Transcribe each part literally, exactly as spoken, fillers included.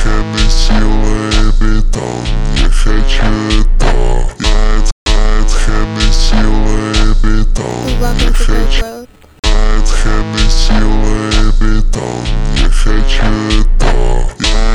Хеннесси, Луи Виттон, я хочу это. Хеннесси, Луи Виттон, я хочу. Хеннесси, Луи Виттон, я хочу это.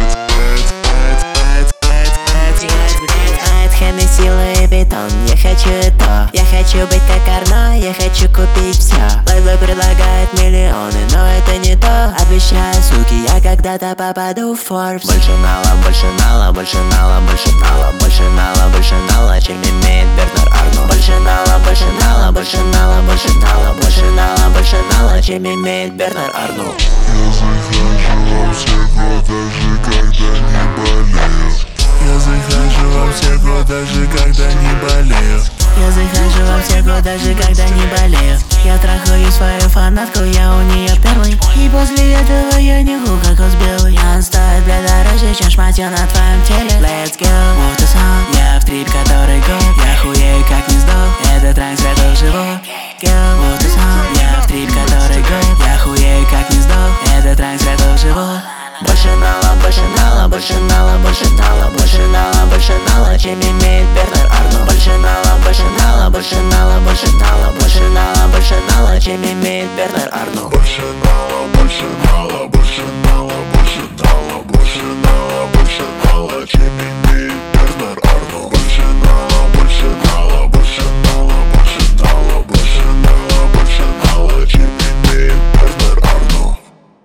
Хеннесси, Луи Виттон, я хочу это. Я хочу быть как Арно, я хочу купить все. Лейблы предлагают миллионы, но это не то. Обещаю, суки, я когда-то попаду в Forbes. Больше нала, больше нала, больше нала, больше нала, больше нала, больше нала, чем имеет Бернард Арно. Больше нала, больше нала, больше нала, больше нала, больше нала, больше нала, чем имеет Бернард Арно. Я захожу во все годы, даже когда не болею. Я захожу во все годы, даже когда не болею. Я захожу во все годы, даже когда не болею. Я трахаю свою фанатку, я у нее первый. И после этого я не ху, как он белый. Я стоит, бля, дороже, чем шматье на твоем теле. Let's go, move the song. Я в трип, который год. Я хуею, как не сдох. Это транс, это живот. Go, move the song. Я в трип, который год. Я хуею, как не сдох. Это транс, это живот. Больше нала, больше нала, больше нала, больше нала, больше нала, больше нала, чем имеет Бернард Арно. Больше нала, больше нала, больше нала, больше нала, больше нала, больше нала, чем имеет Бернард Арно. Больше нала, больше нала, больше нала, больше нала, больше нала, больше нала, чем